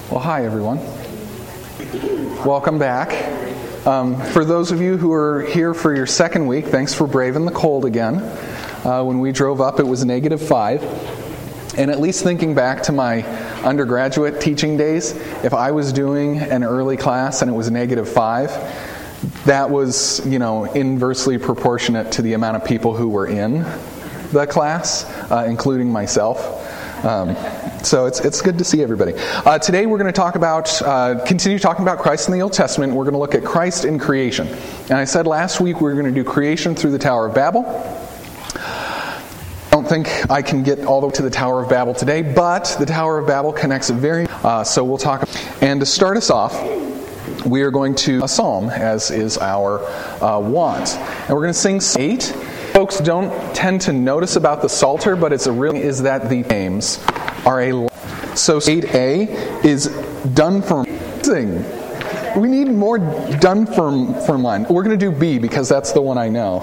Well, hi everyone. Welcome back. For those of you who are here for your second week, thanks for braving the cold again. When we drove up, it was -5. And at least thinking back to my undergraduate teaching days, if I was doing an early class and it was -5, that was, inversely proportionate to the amount of people who were in the class, including myself. So it's good to see everybody. Today we're going to continue talking about Christ in the Old Testament. We're going to look at Christ in creation. And I said last week we were going to do creation through the Tower of Babel. I don't think I can get all the way to the Tower of Babel today, but the Tower of Babel connects so we'll talk. And to start us off, we are going to a psalm, as is our wont. And we're going to sing 8. Folks don't tend to notice about the Psalter, but the names are so 8a is done from sing. We need more done from line. We're going to do B because that's the one I know.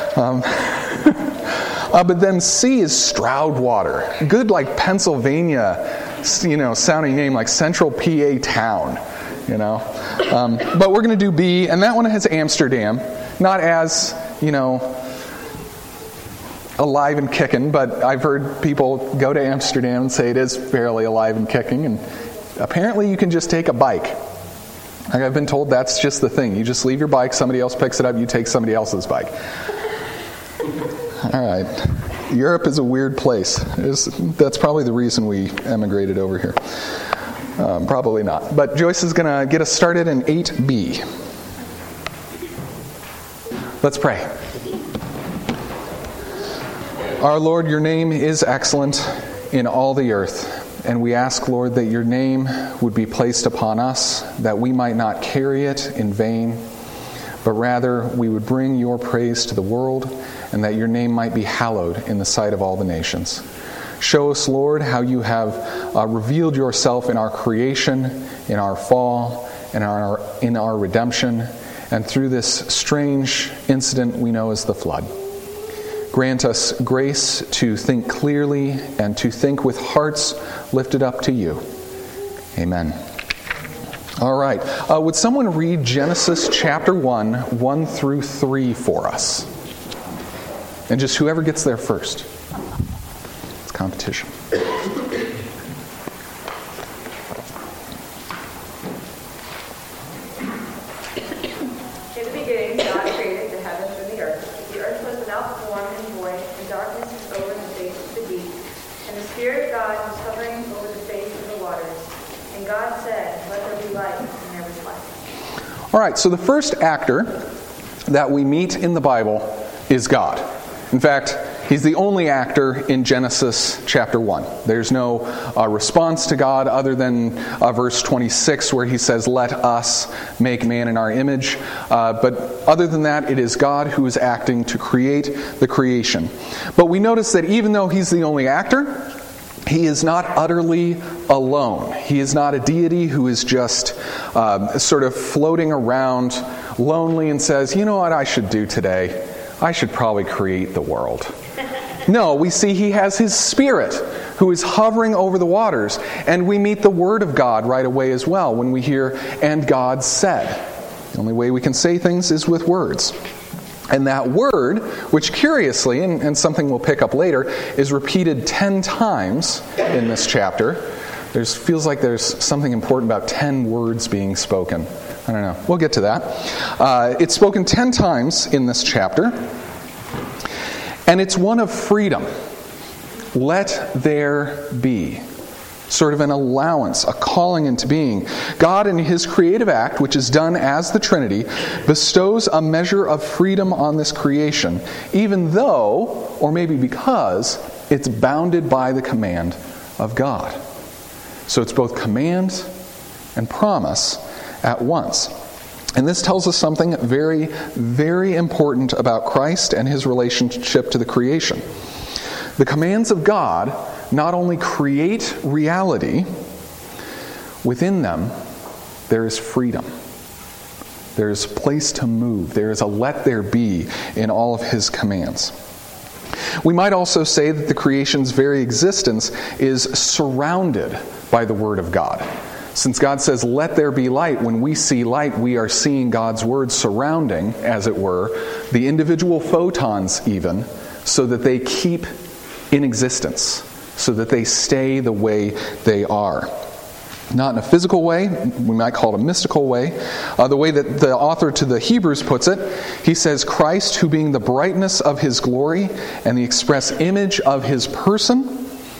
But then C is Stroudwater. Good, like Pennsylvania, sounding name, like Central PA town. But we're going to do B, and that one has Amsterdam, not as alive and kicking, but I've heard people go to Amsterdam and say it is fairly alive and kicking, and apparently you can just take a bike. I've been told that's just the thing. You just leave your bike, somebody else picks it up, you take somebody else's bike. All right. Europe is a weird place. That's probably the reason we emigrated over here. Probably not. But Joyce is going to get us started in 8b. Let's pray. Our Lord, your name is excellent in all the earth, and we ask, Lord, that your name would be placed upon us, that we might not carry it in vain, but rather we would bring your praise to the world, and that your name might be hallowed in the sight of all the nations. Show us, Lord, how you have revealed yourself in our creation, in our fall, and in our redemption, and through this strange incident we know as the flood. Grant us grace to think clearly and to think with hearts lifted up to you. Amen. All right. Would someone read Genesis chapter 1 through 3 for us? And just whoever gets there first. It's competition. All right, so the first actor that we meet in the Bible is God. In fact, he's the only actor in Genesis chapter 1. There's no response to God other than verse 26 where he says, "Let us make man in our image." But other than that, it is God who is acting to create the creation. But we notice that even though he's the only actor, he is not utterly alone. He is not a deity who is just sort of floating around lonely and says, "You know what I should do today? I should probably create the world." No, we see he has his Spirit who is hovering over the waters. And we meet the Word of God right away as well when we hear, "And God said." The only way we can say things is with words. And that word, which curiously, and something we'll pick up later, is repeated 10 times in this chapter. Feels like there's something important about 10 words being spoken. I don't know. We'll get to that. It's spoken 10 times in this chapter. And it's one of freedom. Let there be. Sort of an allowance, a calling into being. God, in his creative act, which is done as the Trinity, bestows a measure of freedom on this creation, even though, or maybe because, it's bounded by the command of God. So it's both command and promise at once. And this tells us something very, very important about Christ and his relationship to the creation. The commands of God not only create reality, within them there is freedom. There is place to move. There is a let there be in all of his commands. We might also say that the creation's very existence is surrounded by the Word of God. Since God says, let there be light, when we see light, we are seeing God's word surrounding, as it were, the individual photons even, so that they keep in existence, so that they stay the way they are. Not in a physical way, we might call it a mystical way. The way that the author to the Hebrews puts it, he says, Christ, who being the brightness of his glory and the express image of his person,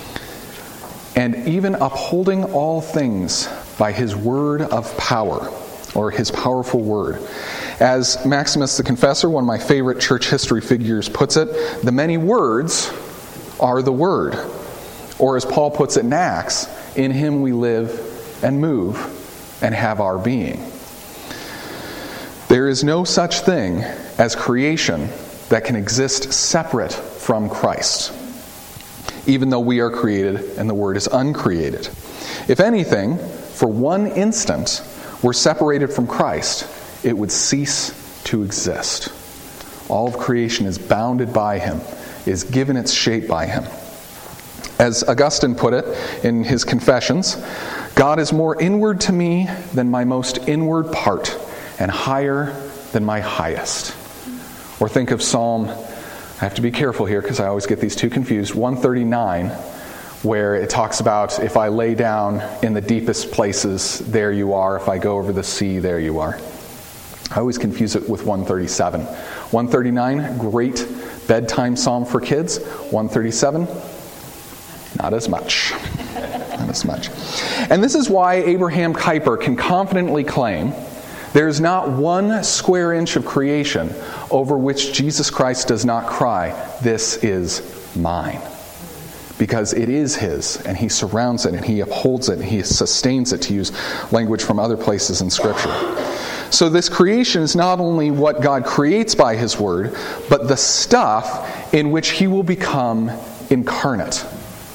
and even upholding all things by his word of power, or his powerful word. As Maximus the Confessor, one of my favorite church history figures, puts it, the many words are the word. Or as Paul puts it in Acts, in him we live and move and have our being. There is no such thing as creation that can exist separate from Christ, even though we are created and the Word is uncreated. If anything, for one instant, we're separated from Christ, it would cease to exist. All of creation is bounded by him, is given its shape by him. As Augustine put it in his Confessions, God is more inward to me than my most inward part, and higher than my highest. Or think of Psalm, I have to be careful here because I always get these two confused, 139, where it talks about, if I lay down in the deepest places, there you are. If I go over the sea, there you are. I always confuse it with 137. 139, great bedtime psalm for kids. 137, not as much. Not as much. And this is why Abraham Kuyper can confidently claim there is not one square inch of creation over which Jesus Christ does not cry, "This is mine." Because it is his, and he surrounds it, and he upholds it, and he sustains it, to use language from other places in Scripture. So this creation is not only what God creates by his word, but the stuff in which he will become incarnate.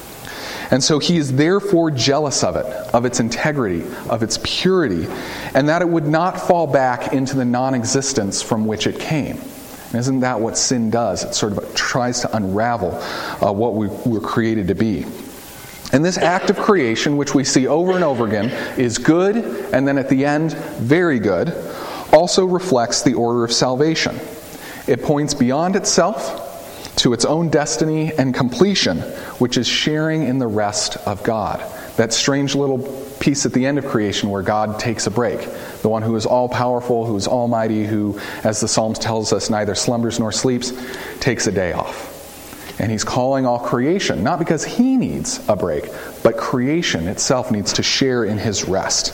And so he is therefore jealous of it, of its integrity, of its purity, and that it would not fall back into the non-existence from which it came. And isn't that what sin does? It sort of tries to unravel what we were created to be. And this act of creation, which we see over and over again, is good, and then at the end, very good, also reflects the order of salvation. It points beyond itself to its own destiny and completion, which is sharing in the rest of God. That strange little piece at the end of creation where God takes a break. The one who is all-powerful, who is almighty, who, as the Psalms tells us, neither slumbers nor sleeps, takes a day off. And he's calling all creation, not because he needs a break, but creation itself needs to share in his rest.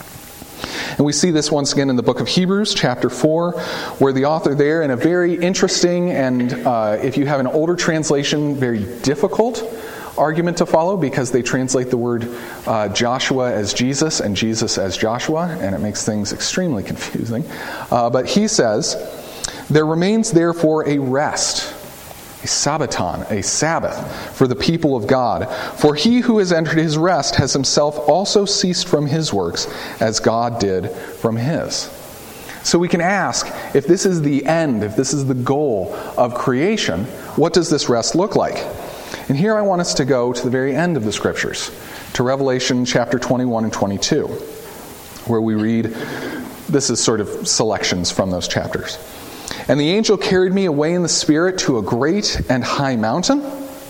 And we see this once again in the book of Hebrews, chapter 4, where the author there, in a very interesting and, if you have an older translation, very difficult argument to follow, because they translate the word Joshua as Jesus and Jesus as Joshua, and it makes things extremely confusing. But he says, "There remains therefore a rest, a Sabbaton, a Sabbath, for the people of God. For he who has entered his rest has himself also ceased from his works, as God did from his." So we can ask, if this is the end, if this is the goal of creation, what does this rest look like? And here I want us to go to the very end of the Scriptures, to Revelation chapter 21 and 22, where we read, this is sort of selections from those chapters. "And the angel carried me away in the Spirit to a great and high mountain,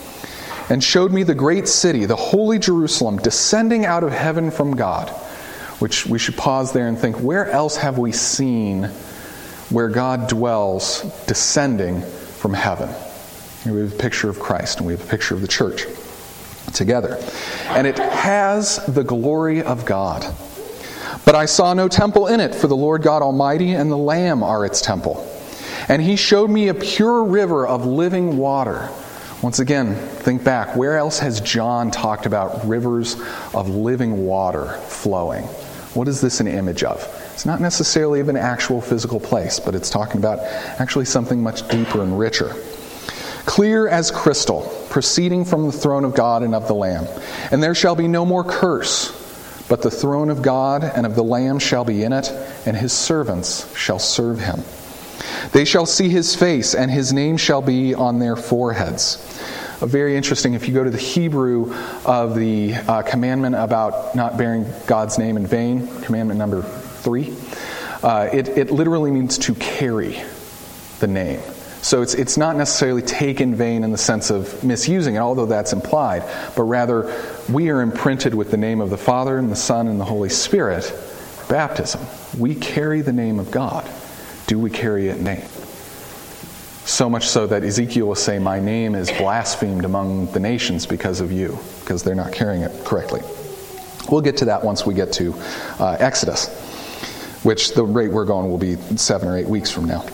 and showed me the great city, the holy Jerusalem, descending out of heaven from God." Which we should pause there and think, where else have we seen where God dwells descending from heaven? Here we have a picture of Christ, and we have a picture of the church together. "And it has the glory of God. But I saw no temple in it, for the Lord God Almighty and the Lamb are its temple. And he showed me a pure river of living water." Once again, think back. Where else has John talked about rivers of living water flowing? What is this an image of? It's not necessarily of an actual physical place, but it's talking about actually something much deeper and richer. "Clear as crystal, proceeding from the throne of God and of the Lamb. And there shall be no more curse, but the throne of God and of the Lamb shall be in it, and his servants shall serve him. They shall see his face, and his name shall be on their foreheads. very interesting. If you go to the Hebrew of the commandment about not bearing God's name in vain, commandment number 3, it literally means to carry the name. So it's not necessarily take in vain in the sense of misusing it, although that's implied, but rather we are imprinted with the name of the Father and the Son and the Holy Spirit. Baptism. We carry the name of God. Do we carry it in name? So much so that Ezekiel will say, my name is blasphemed among the nations because of you, because they're not carrying it correctly. We'll get to that once we get to Exodus, which the rate we're going will be 7 or 8 weeks from now.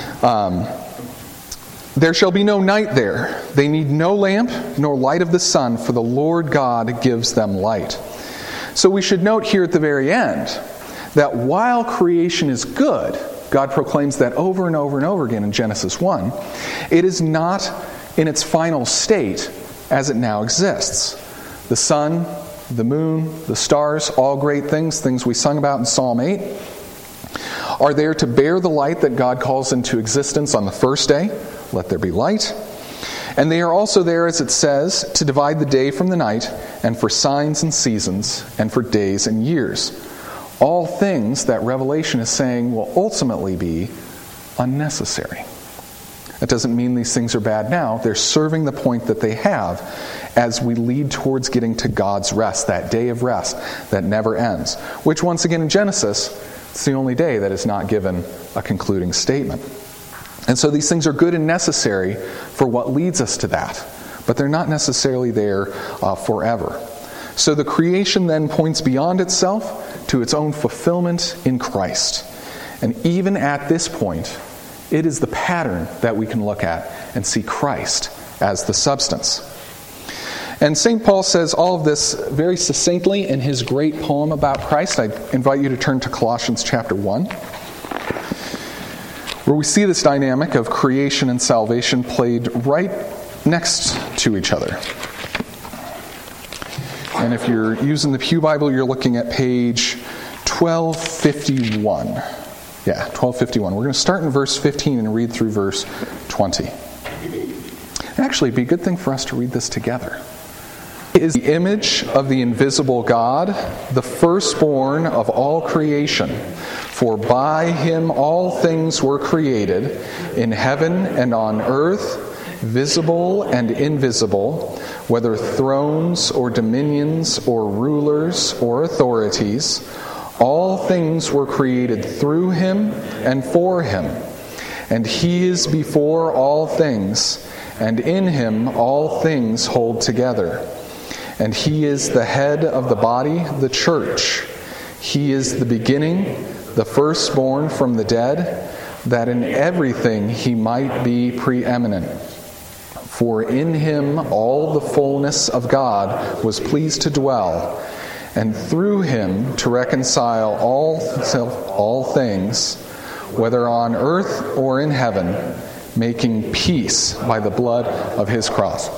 There shall be no night there. They need no lamp nor light of the sun, for the Lord God gives them light. So we should note here at the very end that while creation is good, God proclaims that over and over and over again in Genesis 1, it is not in its final state as it now exists. The sun, the moon, the stars, all great things we sung about in Psalm 8, are there to bear the light that God calls into existence on the first day. Let there be light. And they are also there, as it says, to divide the day from the night, and for signs and seasons, and for days and years. All things that Revelation is saying will ultimately be unnecessary. That doesn't mean these things are bad now. They're serving the point that they have as we lead towards getting to God's rest, that day of rest that never ends. Which, once again, in Genesis, it's the only day that is not given a concluding statement. And so these things are good and necessary for what leads us to that. But they're not necessarily there forever. So the creation then points beyond itself to its own fulfillment in Christ. And even at this point, it is the pattern that we can look at and see Christ as the substance. And St. Paul says all of this very succinctly in his great poem about Christ. I invite you to turn to Colossians chapter 1, where we see this dynamic of creation and salvation played right next to each other. And if you're using the Pew Bible, you're looking at page 1251. Yeah, 1251. We're going to start in verse 15 and read through verse 20. Actually, it'd be a good thing for us to read this together. He is the image of the invisible God, the firstborn of all creation. For by him all things were created, in heaven and on earth, visible and invisible, whether thrones or dominions or rulers or authorities. All things were created through him and for him. And he is before all things, and in him all things hold together. And he is the head of the body, the church. He is the beginning, the firstborn from the dead, that in everything he might be preeminent. For in him all the fullness of God was pleased to dwell, and through him to reconcile all things, whether on earth or in heaven, making peace by the blood of his cross.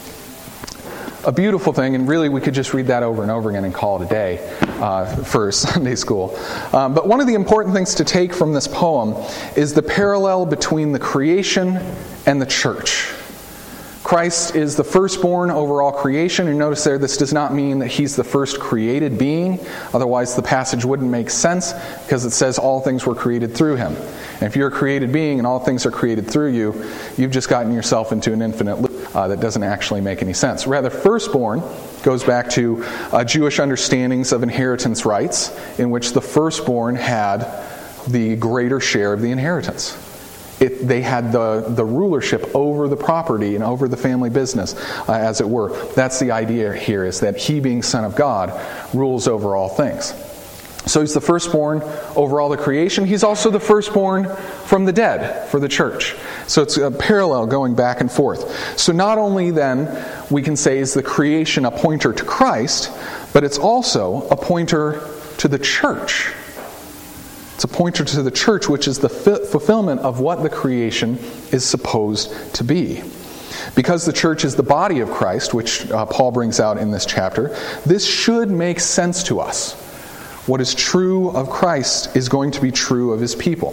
A beautiful thing, and really we could just read that over and over again and call it a day for Sunday school. But one of the important things to take from this poem is the parallel between the creation and the church. Christ is the firstborn over all creation. And notice there, this does not mean that he's the first created being. Otherwise, the passage wouldn't make sense because it says all things were created through him. And if you're a created being and all things are created through you, you've just gotten yourself into an infinite loop that doesn't actually make any sense. Rather, firstborn goes back to Jewish understandings of inheritance rights, in which the firstborn had the greater share of the inheritance. They had the rulership over the property and over the family business, as it were. That's the idea here, is that he, being Son of God, rules over all things. So he's the firstborn over all the creation. He's also the firstborn from the dead for the church. So it's a parallel going back and forth. So not only then, we can say, is the creation a pointer to Christ, but it's also a pointer to the church. It's a pointer to the church, which is the fulfillment of what the creation is supposed to be. Because the church is the body of Christ, which Paul brings out in this chapter, this should make sense to us. What is true of Christ is going to be true of his people.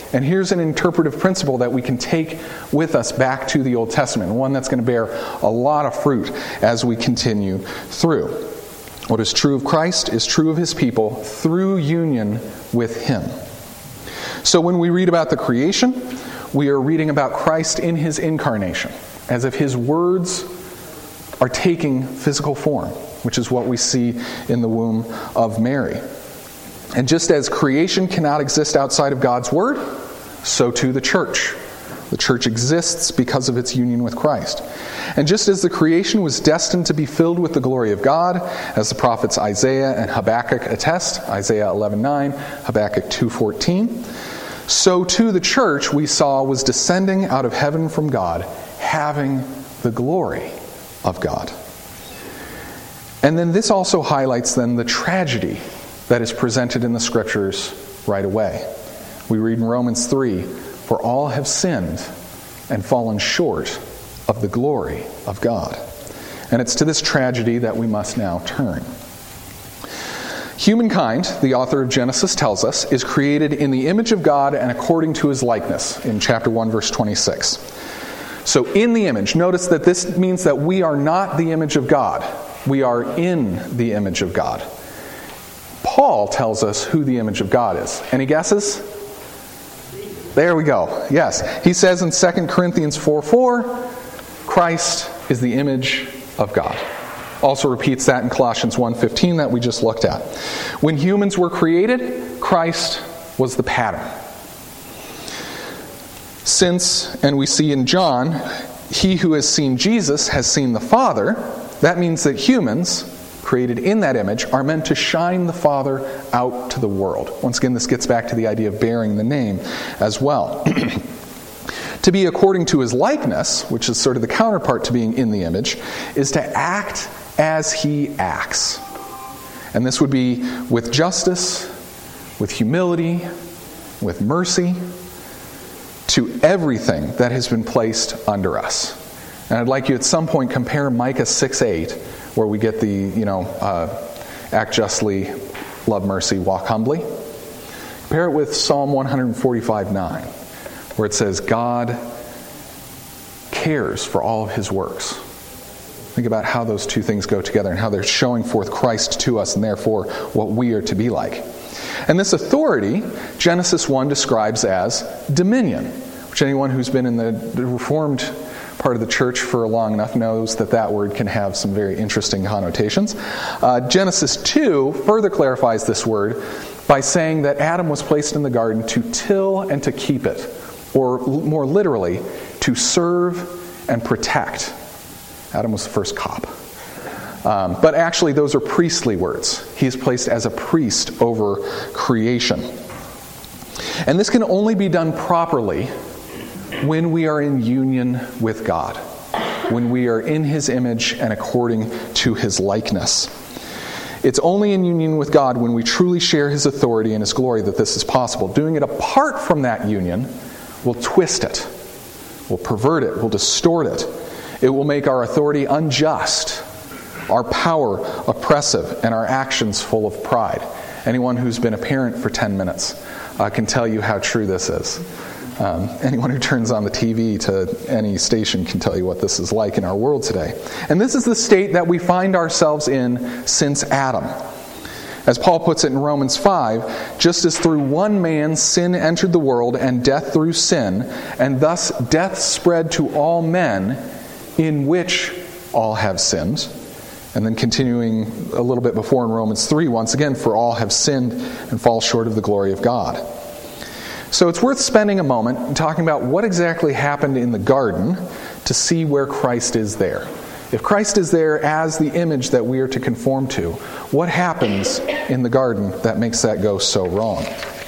And here's an interpretive principle that we can take with us back to the Old Testament, one that's going to bear a lot of fruit as we continue through. What is true of Christ is true of his people through union with him. So when we read about the creation, we are reading about Christ in his incarnation, as if his words are taking physical form, which is what we see in the womb of Mary. And just as creation cannot exist outside of God's word, so too the church. The church exists because of its union with Christ. And just as the creation was destined to be filled with the glory of God, as the prophets Isaiah and Habakkuk attest, Isaiah 11:9, Habakkuk 2:14, so too the church, we saw, was descending out of heaven from God, having the glory of God. And then this also highlights then the tragedy that is presented in the Scriptures right away. We read in Romans 3, "For all have sinned and fallen short of the glory of God." And it's to this tragedy that we must now turn. Humankind, the author of Genesis tells us, is created in the image of God and according to his likeness, in chapter 1, verse 26. So in the image, notice that this means that we are not the image of God. We are in the image of God. Paul tells us who the image of God is. Any guesses? There we go. Yes. He says in 2 Corinthians 4:4, Christ is the image of God. Also repeats that in Colossians 1:15 that we just looked at. When humans were created, Christ was the pattern. Since, and we see in John, he who has seen Jesus has seen the Father, that means that humans, created in that image, are meant to shine the Father out to the world. Once again, this gets back to the idea of bearing the name as well. To be according to his likeness, which is sort of the counterpart to being in the image, is to act as he acts. And this would be with justice, with humility, with mercy, to everything that has been placed under us. And I'd like you at some point compare Micah 6:8, where we get the, act justly, love mercy, walk humbly. Compare it with Psalm 145:9, where it says, God cares for all of his works. Think about how those two things go together and how they're showing forth Christ to us and therefore what we are to be like. And this authority, Genesis 1 describes as dominion, which anyone who's been in the Reformed part of the church for long enough knows that that word can have some very interesting connotations. Genesis 2 further clarifies this word by saying that Adam was placed in the garden to till and to keep it, or more literally, to serve and protect. Adam was the first cop. But actually, those are priestly words. He is placed as a priest over creation. And this can only be done properly when we are in union with God, when we are in his image and according to his likeness. It's only in union with God when we truly share his authority and his glory that this is possible. Doing it apart from that union will twist it, will pervert it, will distort it. It will make our authority unjust, our power oppressive, and our actions full of pride. Anyone who's been a parent for 10 minutes can tell you how true this is. Anyone who turns on the TV to any station can tell you what this is like in our world today. And this is the state that we find ourselves in since Adam. As Paul puts it in Romans 5, just as through one man sin entered the world and death through sin, and thus death spread to all men, in which all have sinned. And then continuing a little bit before in Romans 3, once again, for all have sinned and fall short of the glory of God. So it's worth spending a moment talking about what exactly happened in the garden to see where Christ is there. If Christ is there as the image that we are to conform to, what happens in the garden that makes that go so wrong?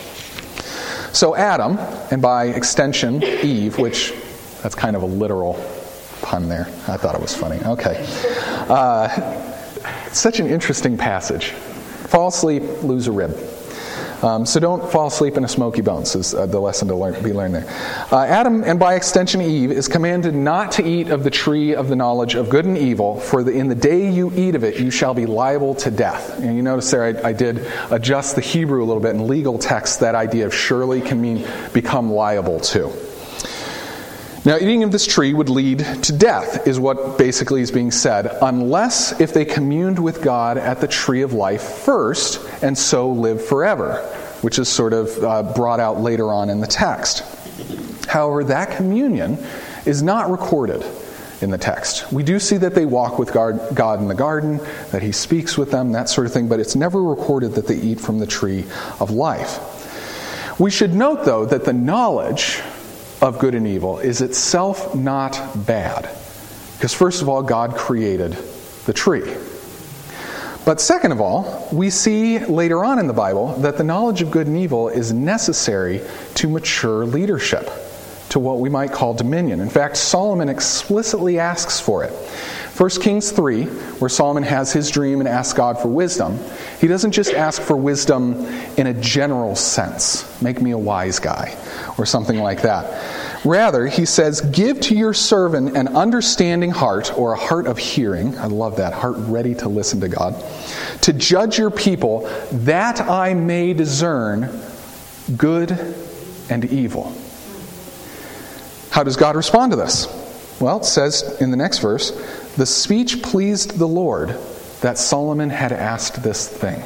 So Adam, and by extension Eve, which that's kind of a literal pun there. I thought it was funny. Okay. It's such an interesting passage. Fall asleep, lose a rib. So don't fall asleep in a smoky bones is the lesson to be learned there. Adam, and by extension Eve, is commanded not to eat of the tree of the knowledge of good and evil, for in the day you eat of it, you shall be liable to death. And you notice there I did adjust the Hebrew a little bit. In legal texts, that idea of surely can mean become liable to. Now, eating of this tree would lead to death, is what basically is being said, unless if they communed with God at the tree of life first, and so live forever, which is sort of brought out later on in the text. However, that communion is not recorded in the text. We do see that they walk with God in the garden, that he speaks with them, that sort of thing, but it's never recorded that they eat from the tree of life. We should note, though, that the knowledge of good and evil is itself not bad. Because first of all, God created the tree. But second of all, we see later on in the Bible that the knowledge of good and evil is necessary to mature leadership, to what we might call dominion. In fact, Solomon explicitly asks for it. 1 Kings 3, where Solomon has his dream and asks God for wisdom, he doesn't just ask for wisdom in a general sense, make me a wise guy, or something like that. Rather, he says, give to your servant an understanding heart, or a heart of hearing, I love that, heart ready to listen to God, to judge your people, that I may discern good and evil. How does God respond to this? Well, it says in the next verse, the speech pleased the Lord that Solomon had asked this thing.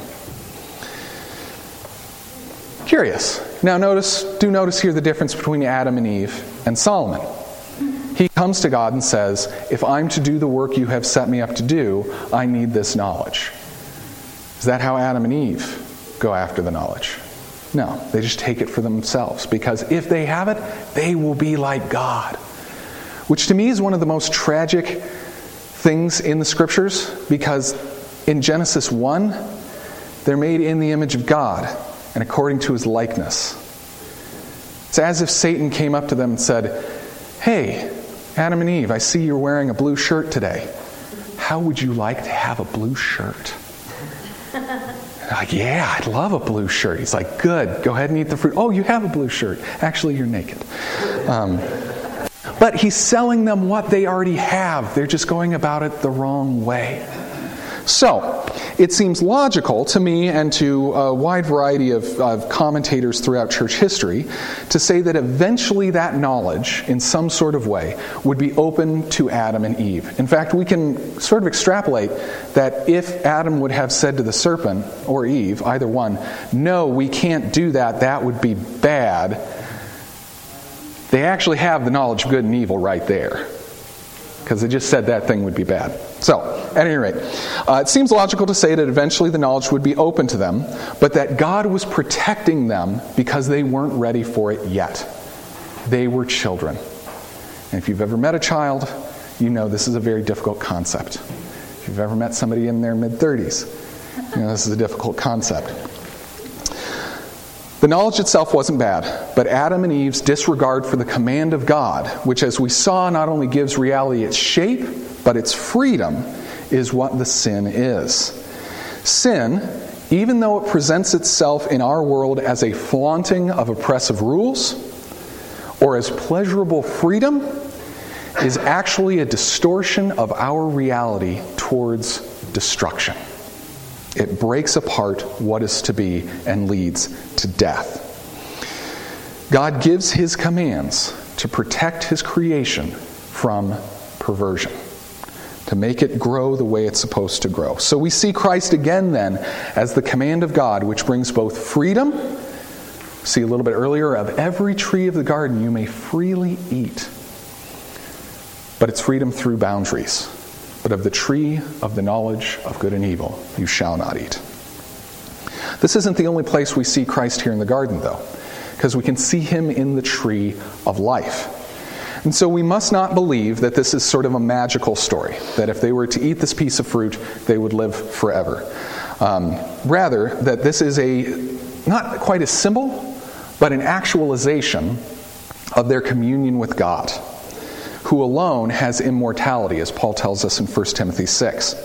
Curious. Now do notice here the difference between Adam and Eve and Solomon. He comes to God and says, if I'm to do the work you have set me up to do, I need this knowledge. Is that how Adam and Eve go after the knowledge? No, they just take it for themselves, because if they have it, they will be like God. Which to me is one of the most tragic things in the Scriptures, because in Genesis 1, they're made in the image of God and according to his likeness. It's as if Satan came up to them and said, hey, Adam and Eve, I see you're wearing a blue shirt today. How would you like to have a blue shirt? Like, yeah, I'd love a blue shirt. He's like, good, go ahead and eat the fruit. Oh, you have a blue shirt. Actually, you're naked. But he's selling them what they already have. They're just going about it the wrong way. So, it seems logical to me and to a wide variety of commentators throughout church history to say that eventually that knowledge, in some sort of way, would be open to Adam and Eve. In fact, we can sort of extrapolate that if Adam would have said to the serpent, or Eve, either one, no, we can't do that, that would be bad, they actually have the knowledge of good and evil right there. Because they just said that thing would be bad. So, at any rate, it seems logical to say that eventually the knowledge would be open to them, but that God was protecting them because they weren't ready for it yet. They were children. And if you've ever met a child, you know this is a very difficult concept. If you've ever met somebody in their mid-30s, you know this is a difficult concept. The knowledge itself wasn't bad, but Adam and Eve's disregard for the command of God, which as we saw not only gives reality its shape, but its freedom, is what the sin is. Sin, even though it presents itself in our world as a flaunting of oppressive rules, or as pleasurable freedom, is actually a distortion of our reality towards destruction. It breaks apart what is to be and leads to death. God gives his commands to protect his creation from perversion, to make it grow the way it's supposed to grow. So we see Christ again then as the command of God, which brings both freedom, see a little bit earlier, of every tree of the garden you may freely eat, but it's freedom through boundaries. But of the tree of the knowledge of good and evil you shall not eat. This isn't the only place we see Christ here in the garden, though, because we can see him in the tree of life. And so we must not believe that this is sort of a magical story, that if they were to eat this piece of fruit, they would live forever. Rather, that this is not quite a symbol, but an actualization of their communion with God, who alone has immortality, as Paul tells us in 1 Timothy 6.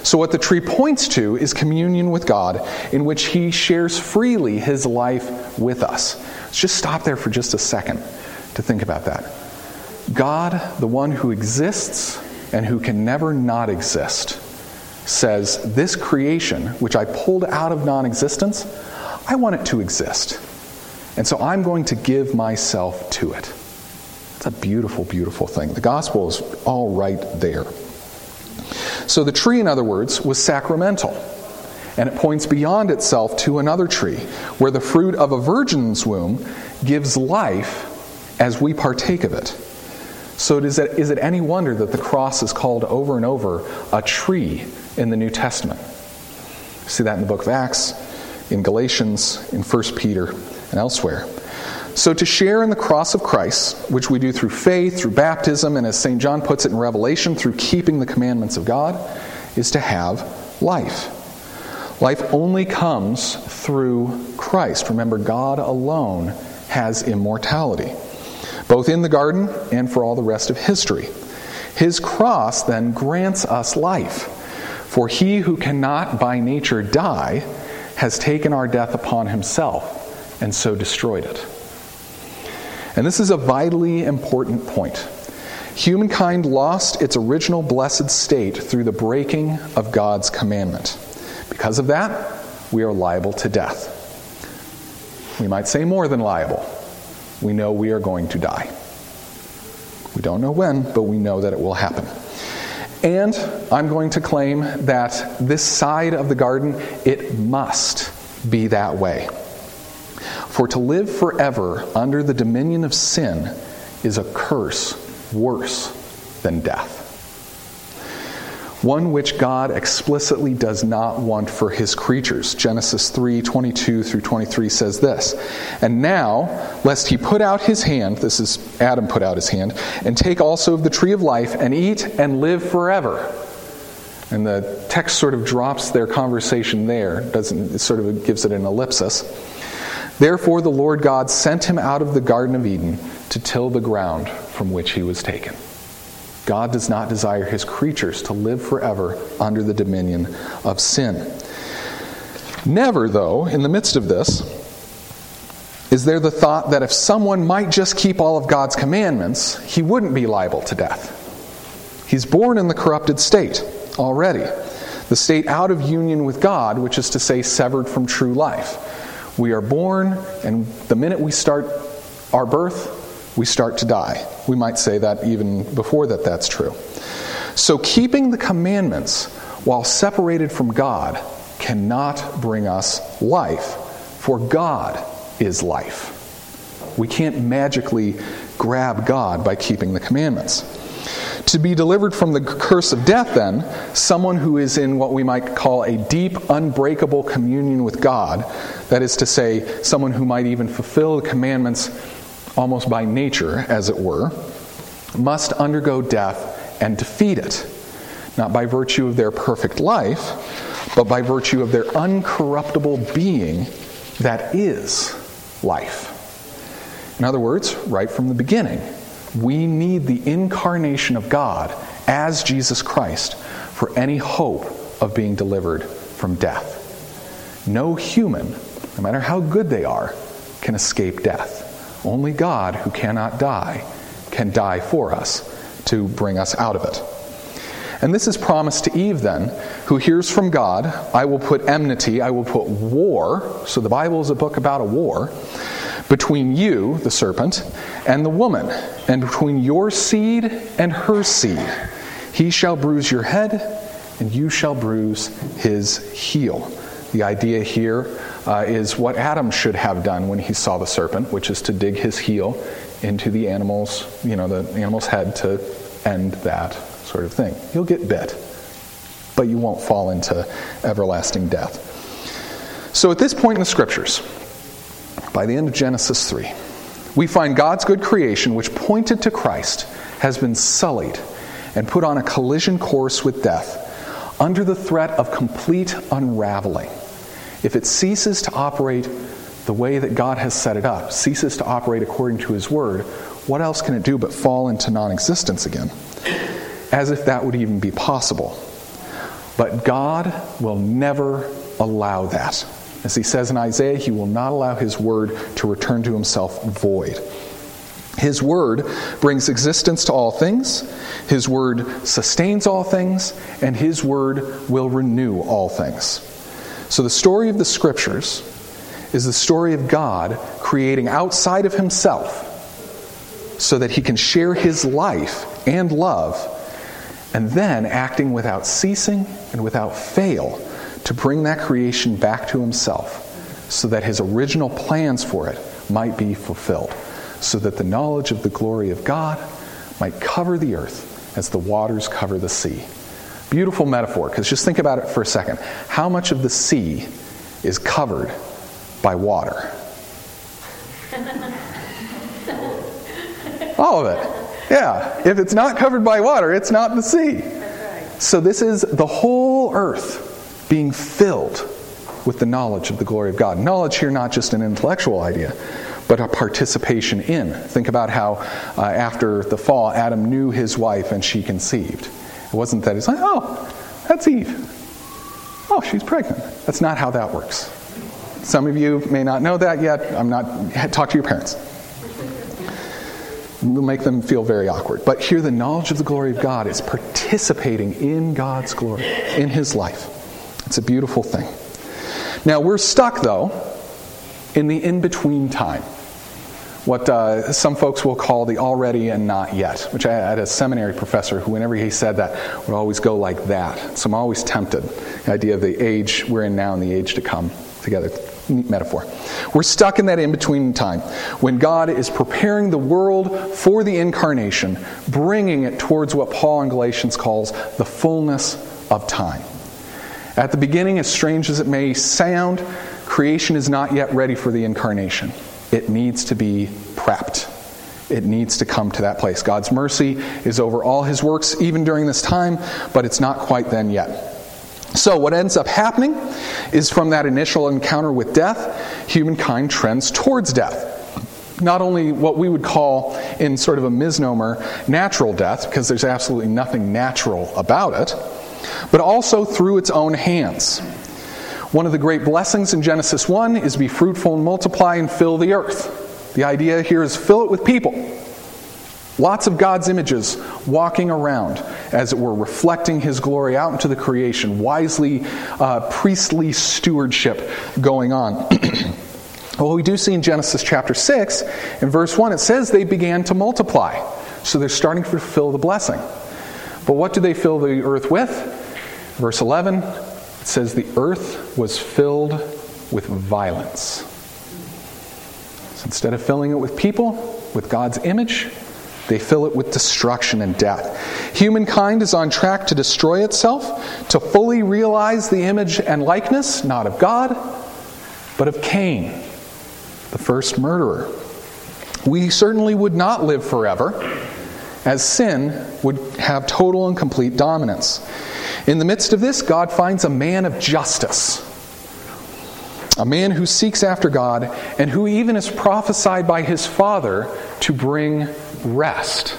So what the tree points to is communion with God, in which he shares freely his life with us. Let's just stop there for just a second to think about that. God, the one who exists and who can never not exist, says, this creation, which I pulled out of non-existence, I want it to exist. And so I'm going to give myself to it. It's a beautiful, beautiful thing. The gospel is all right there. So the tree, in other words, was sacramental. And it points beyond itself to another tree, where the fruit of a virgin's womb gives life as we partake of it. So is it any wonder that the cross is called over and over a tree in the New Testament? You see that in the book of Acts, in Galatians, in 1 Peter, and elsewhere. So to share in the cross of Christ, which we do through faith, through baptism, and as St. John puts it in Revelation, through keeping the commandments of God, is to have life. Life only comes through Christ. Remember, God alone has immortality, both in the garden and for all the rest of history. His cross then grants us life, for he who cannot by nature die has taken our death upon himself and so destroyed it. And this is a vitally important point. Humankind lost its original blessed state through the breaking of God's commandment. Because of that, we are liable to death. We might say more than liable. We know we are going to die. We don't know when, but we know that it will happen. And I'm going to claim that this side of the garden, it must be that way. For to live forever under the dominion of sin is a curse worse than death. One which God explicitly does not want for his creatures. Genesis 3:22 through 23 says this, "And now, lest he put out his hand," this is Adam put out his hand, "and take also of the tree of life, and eat and live forever." And the text sort of drops their conversation there, it sort of gives it an ellipsis. "Therefore the Lord God sent him out of the Garden of Eden to till the ground from which he was taken." God does not desire his creatures to live forever under the dominion of sin. Never, though, in the midst of this, is there the thought that if someone might just keep all of God's commandments, he wouldn't be liable to death. He's born in the corrupted state already, the state out of union with God, which is to say severed from true life. We are born, and the minute we start our birth, we start to die. We might say that even before that's true. So keeping the commandments while separated from God cannot bring us life, for God is life. We can't magically grab God by keeping the commandments. To be delivered from the curse of death, then, someone who is in what we might call a deep, unbreakable communion with God, that is to say, someone who might even fulfill the commandments almost by nature, as it were, must undergo death and defeat it, not by virtue of their perfect life, but by virtue of their uncorruptible being that is life. In other words, right from the beginning, we need the incarnation of God as Jesus Christ for any hope of being delivered from death. No human, no matter how good they are, can escape death. Only God, who cannot die, can die for us to bring us out of it. And this is promised to Eve then, who hears from God, "I will put enmity, I will put war," so the Bible is a book about a war, "between you," the serpent, "and the woman, and between your seed and her seed. He shall bruise your head, and you shall bruise his heel." The idea here is what Adam should have done when he saw the serpent, which is to dig his heel into the animal's head to end that sort of thing. You'll get bit, but you won't fall into everlasting death. So at this point in the Scriptures, by the end of Genesis 3, we find God's good creation, which pointed to Christ, has been sullied and put on a collision course with death under the threat of complete unraveling. If it ceases to operate the way that God has set it up, ceases to operate according to his word, what else can it do but fall into non-existence again? As if that would even be possible. But God will never allow that. As he says in Isaiah, he will not allow his word to return to himself void. His word brings existence to all things, his word sustains all things, and his word will renew all things. So the story of the Scriptures is the story of God creating outside of himself so that he can share his life and love, and then acting without ceasing and without fail to bring that creation back to himself so that his original plans for it might be fulfilled, so that the knowledge of the glory of God might cover the earth as the waters cover the sea. Beautiful metaphor, because just think about it for a second. How much of the sea is covered by water? All of it. Yeah. If it's not covered by water, it's not the sea. That's right. So this is the whole earth being filled with the knowledge of the glory of God. Knowledge here, not just an intellectual idea, but a participation in. Think about how after the fall, Adam knew his wife and she conceived. It wasn't that he's like, oh, that's Eve. Oh, she's pregnant. That's not how that works. Some of you may not know that yet. Talk to your parents. It'll make them feel very awkward. But here the knowledge of the glory of God is participating in God's glory, in his life. It's a beautiful thing. Now we're stuck, though, in the in-between time. What some folks will call the already and not yet, which I had a seminary professor who, whenever he said that, would always go like that. So I'm always tempted. The idea of the age we're in now and the age to come together. Neat metaphor. We're stuck in that in-between time when God is preparing the world for the incarnation, bringing it towards what Paul in Galatians calls the fullness of time. At the beginning, as strange as it may sound, creation is not yet ready for the incarnation. It needs to be prepped. It needs to come to that place. God's mercy is over all his works, even during this time, but it's not quite then yet. So what ends up happening is from that initial encounter with death, humankind trends towards death. Not only what we would call, in sort of a misnomer, natural death, because there's absolutely nothing natural about it, but also through its own hands. One of the great blessings in Genesis 1 is be fruitful and multiply and fill the earth. The idea here is fill it with people. Lots of God's images walking around, as it were, reflecting his glory out into the creation. Wisely, priestly stewardship going on. Well, we do see in Genesis chapter 6, in verse 1, it says they began to multiply. So they're starting to fulfill the blessing. But what do they fill the earth with? Verse 11, it says the earth was filled with violence. So instead of filling it with people, with God's image, they fill it with destruction and death. Humankind is on track to destroy itself, to fully realize the image and likeness, not of God, but of Cain, the first murderer. We certainly would not live forever, as sin would have total and complete dominance. In the midst of this, God finds a man of justice, a man who seeks after God, and who even is prophesied by his father to bring rest.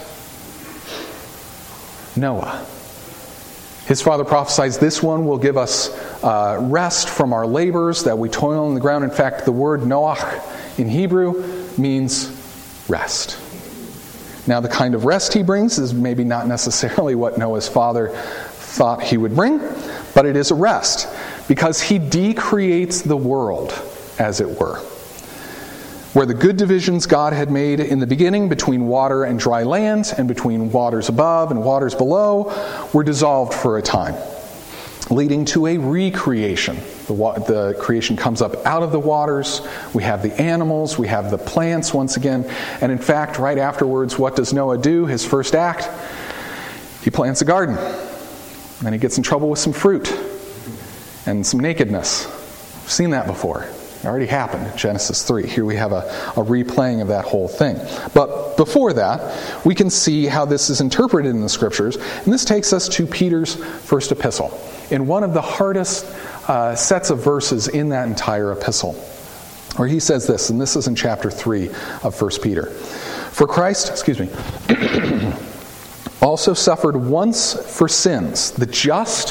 Noah. His father prophesies, this one will give us rest from our labors that we toil in the ground. In fact, the word Noach in Hebrew means rest. Now, the kind of rest he brings is maybe not necessarily what Noah's father thought he would bring, but it is a rest because he decreates the world, as it were. Where the good divisions God had made in the beginning between water and dry land and between waters above and waters below were dissolved for a time, leading to a recreation. The creation comes up out of the waters. We have the animals. We have the plants once again. And in fact, right afterwards, what does Noah do? His first act? He plants a garden. And then he gets in trouble with some fruit and some nakedness. We've seen that before. It already happened in Genesis 3. Here we have a replaying of that whole thing. But before that, we can see how this is interpreted in the Scriptures. And this takes us to Peter's first epistle, in one of the hardest sets of verses in that entire epistle, where he says this, and this is in chapter 3 of 1 Peter. For Christ, also suffered once for sins, the just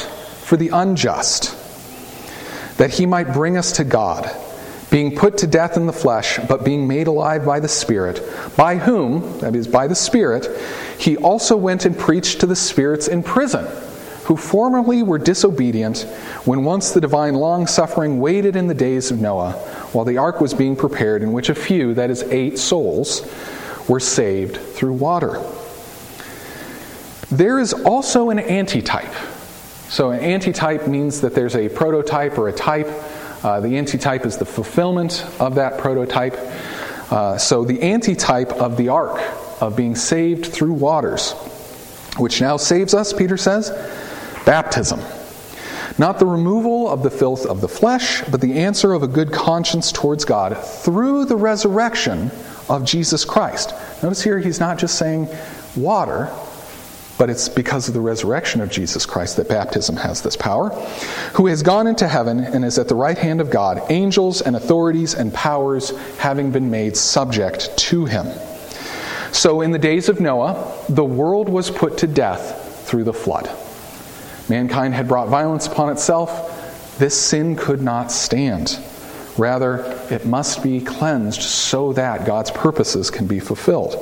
for the unjust, that he might bring us to God, being put to death in the flesh, but being made alive by the Spirit, by whom, that is, by the Spirit, he also went and preached to the spirits in prison, who formerly were disobedient, when once the divine long-suffering waited in the days of Noah, while the ark was being prepared, in which a few, that is 8 souls, were saved through water. There is also an antitype. So an antitype means that there's a prototype or a type. The antitype is the fulfillment of that prototype. So the antitype of the ark, of being saved through waters, which now saves us, Peter says, baptism. Not the removal of the filth of the flesh, but the answer of a good conscience towards God through the resurrection of Jesus Christ. Notice here he's not just saying water, but it's because of the resurrection of Jesus Christ that baptism has this power, who has gone into heaven and is at the right hand of God, angels and authorities and powers having been made subject to him. So in the days of Noah, the world was put to death through the flood. Mankind had brought violence upon itself. This sin could not stand. Rather, it must be cleansed so that God's purposes can be fulfilled.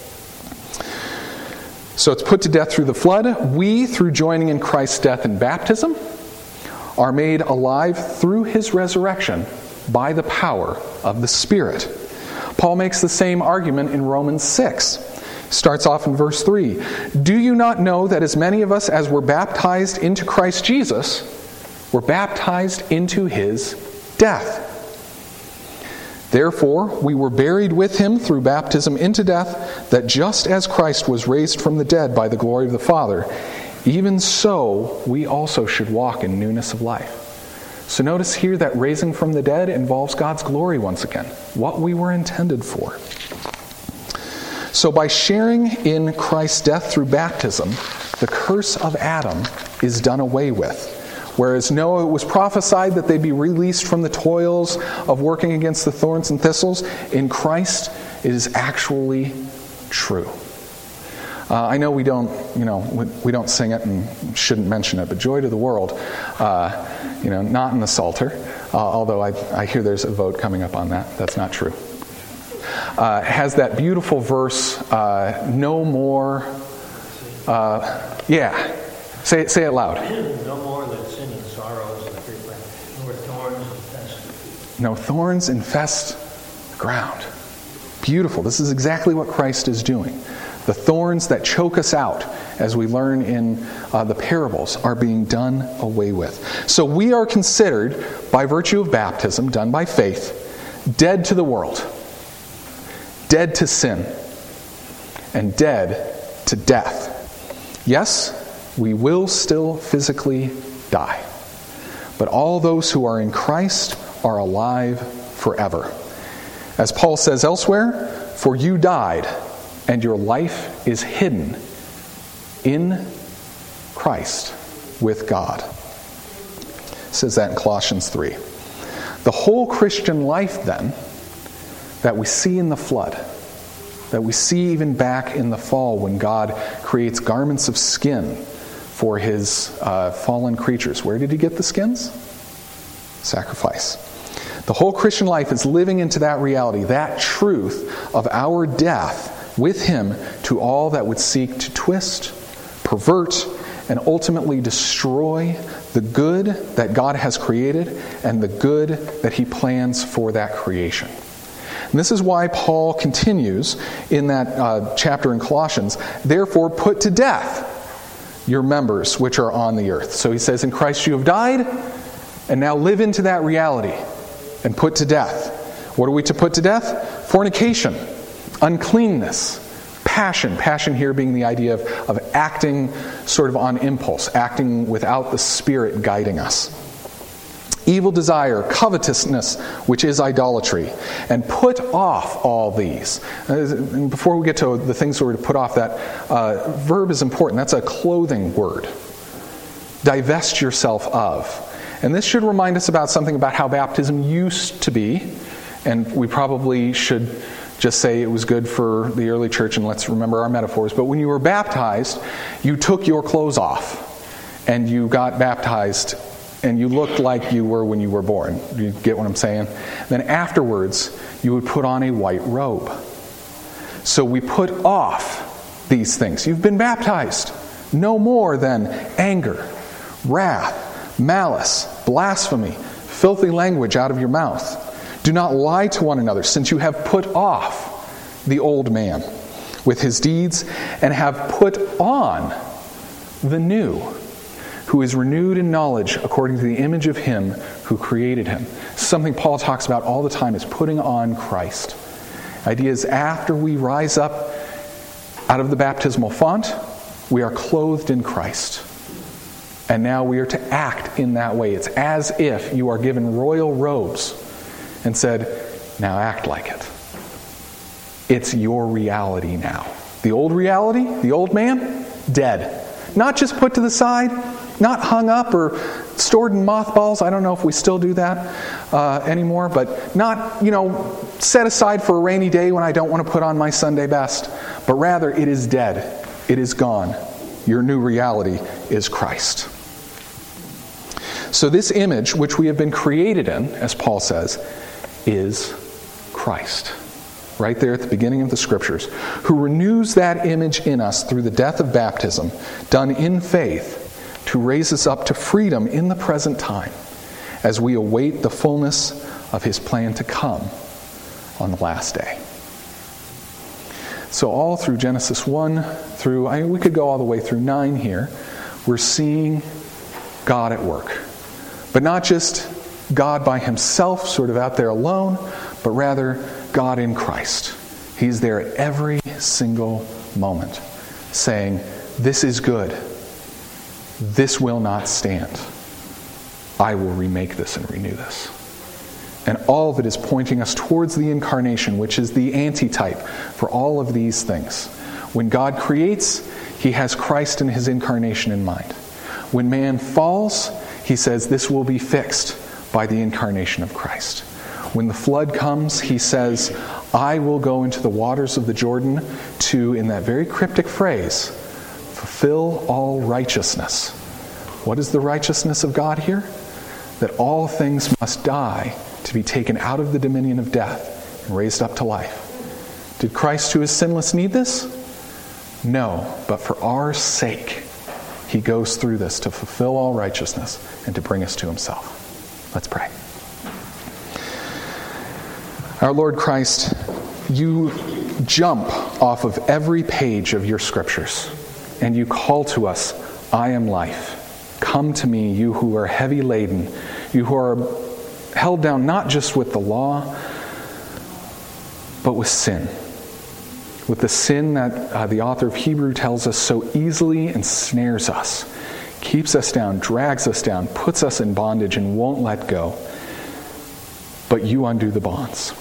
So it's put to death through the flood. We, through joining in Christ's death and baptism, are made alive through his resurrection by the power of the Spirit. Paul makes the same argument in Romans 6. Starts off in verse 3. Do you not know that as many of us as were baptized into Christ Jesus were baptized into his death? Therefore, we were buried with him through baptism into death, that just as Christ was raised from the dead by the glory of the Father, even so we also should walk in newness of life. So notice here that raising from the dead involves God's glory once again, what we were intended for. So by sharing in Christ's death through baptism, the curse of Adam is done away with. Whereas Noah was prophesied that they'd be released from the toils of working against the thorns and thistles, in Christ it is actually true. I know we don't sing it and shouldn't mention it, but Joy to the World, not in the Psalter, although I hear there's a vote coming up on that. That's not true. Has that beautiful verse, no more, say it loud. No more than sin and sorrows and grief, nor thorns infest. No thorns infest the ground. Beautiful. This is exactly what Christ is doing. The thorns that choke us out, as we learn in the parables, are being done away with. So we are considered, by virtue of baptism, done by faith, dead to the world, dead to sin, and dead to death. Yes, we will still physically die, but all those who are in Christ are alive forever. As Paul says elsewhere, for you died, and your life is hidden in Christ with God. It says that in Colossians 3. The whole Christian life, then, that we see in the flood, that we see even back in the fall when God creates garments of skin for his fallen creatures. Where did he get the skins? Sacrifice. The whole Christian life is living into that reality, that truth of our death with him to all that would seek to twist, pervert, and ultimately destroy the good that God has created and the good that he plans for that creation. And this is why Paul continues in that chapter in Colossians, therefore put to death your members which are on the earth. So he says, in Christ you have died, and now live into that reality and put to death. What are we to put to death? Fornication, uncleanness, passion. Passion here being the idea of acting sort of on impulse, acting without the Spirit guiding us. Evil desire, covetousness, which is idolatry. And put off all these. And before we get to the things we're to put off, that verb is important. That's a clothing word. Divest yourself of. And this should remind us about something about how baptism used to be. And we probably should just say it was good for the early church, and let's remember our metaphors. But when you were baptized, you took your clothes off. and you got baptized and you looked like you were when you were born. You get what I'm saying? Then afterwards, you would put on a white robe. So we put off these things. You've been baptized. No more than anger, wrath, malice, blasphemy, filthy language out of your mouth. Do not lie to one another, since you have put off the old man with his deeds, and have put on the new, who is renewed in knowledge according to the image of him who created him. Something Paul talks about all the time is putting on Christ. Idea is after we rise up out of the baptismal font, we are clothed in Christ. And now we are to act in that way. It's as if you are given royal robes and said, now act like it. It's your reality now. The old reality, the old man, dead. Not just put to the side, not hung up or stored in mothballs. I don't know if we still do that anymore, but not, set aside for a rainy day when I don't want to put on my Sunday best. But rather, it is dead. It is gone. Your new reality is Christ. So this image, which we have been created in, as Paul says, is Christ. Right there at the beginning of the Scriptures, who renews that image in us through the death of baptism, done in faith, to raise us up to freedom in the present time, as we await the fullness of his plan to come on the last day. So all through Genesis 1 through, we could go all the way through 9 here, we're seeing God at work. But not just God by himself, sort of out there alone, but rather God in Christ. He's there at every single moment, saying, this is good. This will not stand. I will remake this and renew this. And all of it is pointing us towards the incarnation, which is the antitype for all of these things. When God creates, he has Christ and his incarnation in mind. When man falls, he says this will be fixed by the incarnation of Christ. When the flood comes, he says, I will go into the waters of the Jordan to, in that very cryptic phrase, fulfill all righteousness. What is the righteousness of God here? That all things must die to be taken out of the dominion of death and raised up to life. Did Christ, who is sinless, need this? No, but for our sake, he goes through this to fulfill all righteousness and to bring us to himself. Let's pray. Our Lord Christ, you jump off of every page of your Scriptures, and you call to us, I am life. Come to me, you who are heavy laden, you who are held down not just with the law, but with sin. With the sin that the author of Hebrew tells us so easily ensnares us, keeps us down, drags us down, puts us in bondage and won't let go. But you undo the bonds.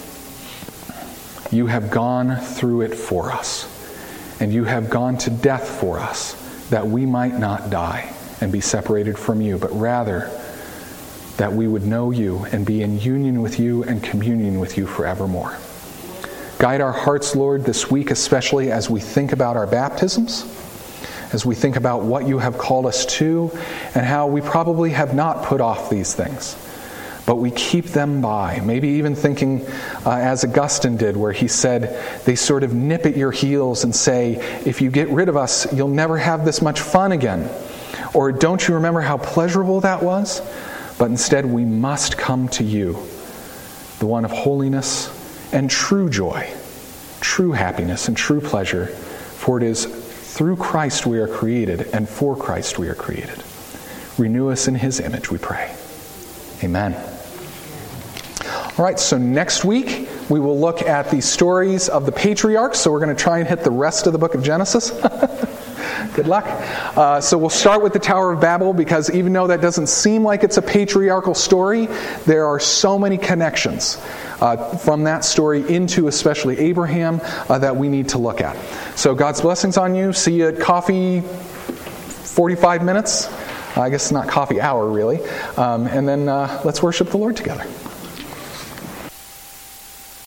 You have gone through it for us. And you have gone to death for us, that we might not die and be separated from you, but rather that we would know you and be in union with you and communion with you forevermore. Guide our hearts, Lord, this week, especially as we think about our baptisms, as we think about what you have called us to, and how we probably have not put off these things. But we keep them by. Maybe even thinking as Augustine did, where he said they sort of nip at your heels and say, if you get rid of us, you'll never have this much fun again. Or don't you remember how pleasurable that was? But instead we must come to you, the one of holiness and true joy, true happiness and true pleasure. For it is through Christ we are created, and for Christ we are created. Renew us in his image, we pray. Amen. All right, so next week we will look at the stories of the patriarchs. So we're going to try and hit the rest of the book of Genesis. Good luck. So we'll start with the Tower of Babel, because even though that doesn't seem like it's a patriarchal story, there are so many connections from that story into especially Abraham that we need to look at. So God's blessings on you. See you at coffee 45 minutes. I guess it's not coffee hour, really. And then let's worship the Lord together.